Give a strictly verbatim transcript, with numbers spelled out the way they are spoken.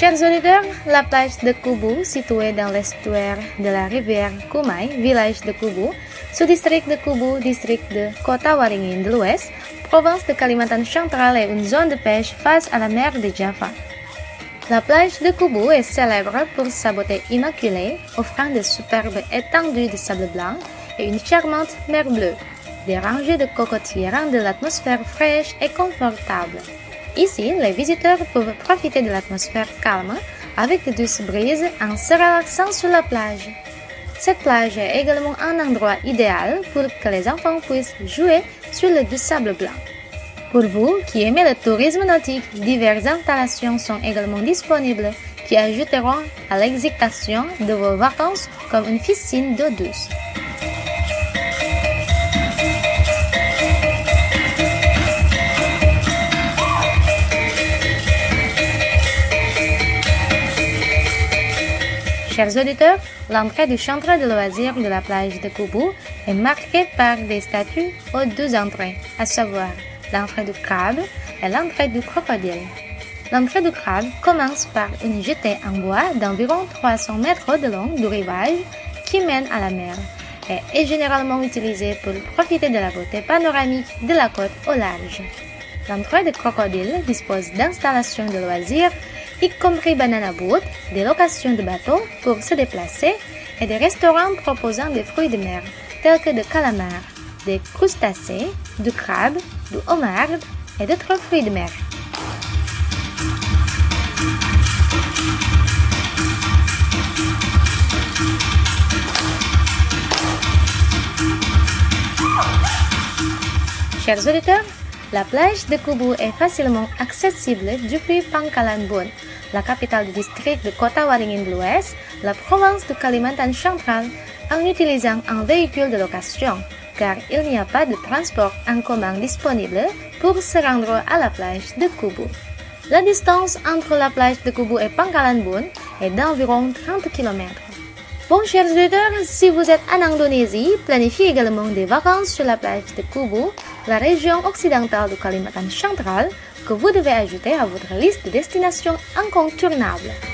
Chers auditeurs, la plage de Kubu, située dans l'estuaire de la rivière Kumai, village de Kubu, sous-district de Kubu, district de Kota Waringin de l'Ouest, province de Kalimantan central est une zone de pêche face à la mer de Java. La plage de Kubu est célèbre pour sa beauté immaculée, offrant de superbes étendues de sable blanc et une charmante mer bleue. Des rangées de cocotiers rendent l'atmosphère fraîche et confortable. Ici, les visiteurs peuvent profiter de l'atmosphère calme avec de douces brises en se relaxant sur la plage. Cette plage est également un endroit idéal pour que les enfants puissent jouer sur le doux sable blanc. Pour vous qui aimez le tourisme nautique, diverses installations sont également disponibles qui ajouteront à l'excitation de vos vacances comme une piscine d'eau douce. Chers auditeurs, l'entrée du centre de loisirs de la plage de Kubu est marquée par des statues aux deux entrées, à savoir l'entrée du crabe et l'entrée du crocodile. L'entrée du crabe commence par une jetée en bois d'environ trois cents mètres de long du rivage qui mène à la mer et est généralement utilisée pour profiter de la beauté panoramique de la côte au large. L'entrée du crocodile dispose d'installations de loisirs, y compris banana boat, des locations de bateaux pour se déplacer et des restaurants proposant des fruits de mer tels que des calamars, des crustacés, du crabe, du homard et d'autres fruits de mer. Chers auditeurs, la plage de Kubu est facilement accessible depuis Pangkalanbun, la capitale du district de Kota Waringin de l'Ouest, la province de Kalimantan central, en utilisant un véhicule de location, car il n'y a pas de transport en commun disponible pour se rendre à la plage de Kubu. La distance entre la plage de Kubu et Pangkalanbun est d'environ trente kilomètres. Bon, chers auditeurs, si vous êtes en Indonésie, planifiez également des vacances sur la plage de Kubu, la région occidentale de Kalimantan central, que vous devez ajouter à votre liste de destinations incontournables.